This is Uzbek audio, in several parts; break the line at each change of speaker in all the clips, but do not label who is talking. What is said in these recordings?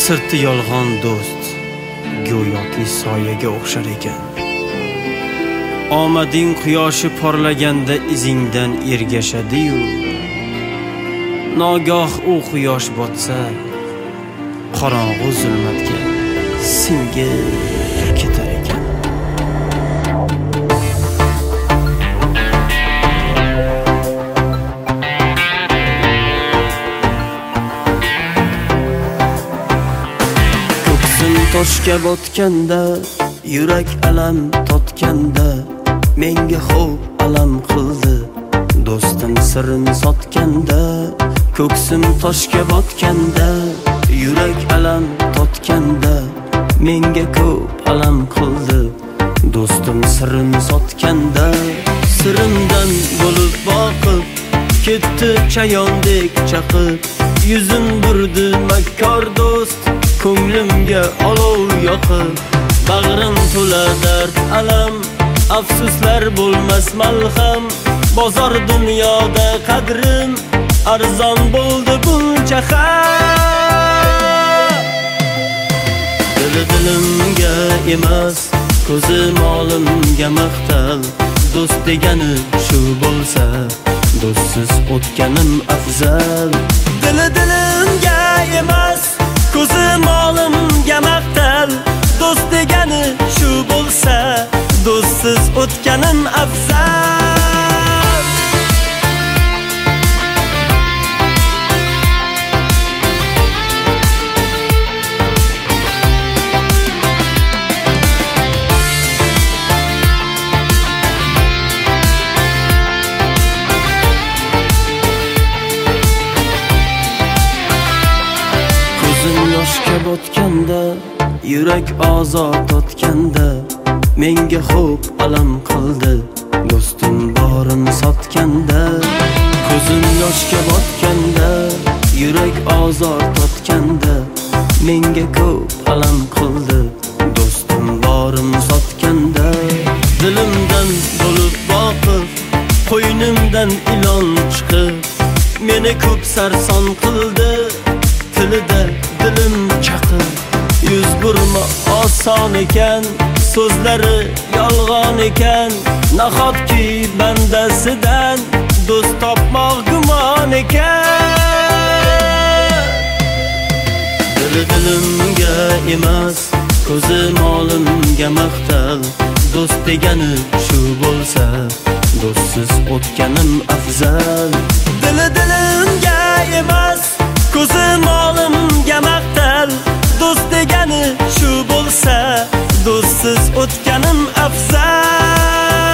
sirti yolg'on do'st go'yoki soyaga o'xshar ekan. Omading quyoshi porlaganda izingdan ergashadi-yu, nogoh u quyosh botsa qorong'u zulmatga singib ketar ekan. Ko'ksim toshga botganda, yurak alam totganda, menga xo'p alam qildi do'stim sirrini sotganda. Ko'ksim toshga botganda, yurak alam totganda, menga ko'p alam qildi do'stim sirrini sotganda. Sirimdan bo'lib boqib ketdi chayondek chaqib, yuzin burdi makkor do'st ko'nglimga olov yoqib. Bag'rim to'la dard alam, afsuslar bo'lmas malham. Bozor dunyoda qadrim arzon bo'ldi buncha ham. Dilimga emas, ko'zim olimga maqtal. Do'st degani shu bo'lsa, do'stsiz o'tganim afzal. Dilimga emas, ko'zim olimga maqtal. Do'st degani shu bo'lsa, do'stsiz o'tganim afzal. Ko'zim yoshga botganda, yurak ozor totganda, menga xo'p alam qildi do'stim borini sotganda. Ko'zim yoshga botganda, yurak ozor totganda, menga ko'p alam qildi do'stim borini sotganda. Dilimdan bo'lib boqib, qo'ynimdan ilon chiqib, meni ko'p sarson qildi. Tilida dilim chaqib, yuz burma oson ekan, so'zlari yolg'on ekan. Nahotki bandasidan do'st topmoq gumon ekan. Dilimga emas, ko'zim olimga maqtal. Do'st degani shu bo'lsa, do'stsiz o'tganim afzal. Dilimga emas, ko'zim olimga maqtal. Do'st degani shu bo'lsa, do'stsiz o'tganim afzal.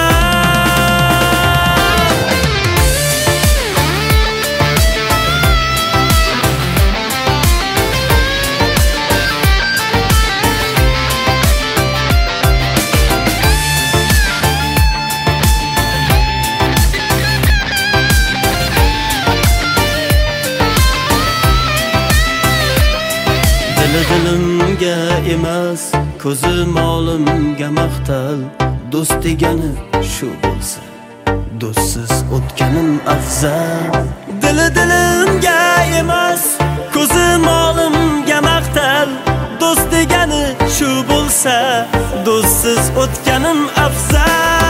Dilimga emas, ko'zim olimga maqtal. Do'st degani shu bo'lsa, do'stsiz o'tganim afzal. Dilimga emas, ko'zim olimga maqtal. Do'st degani shu bo'lsa, do'stsiz o'tganim afzal.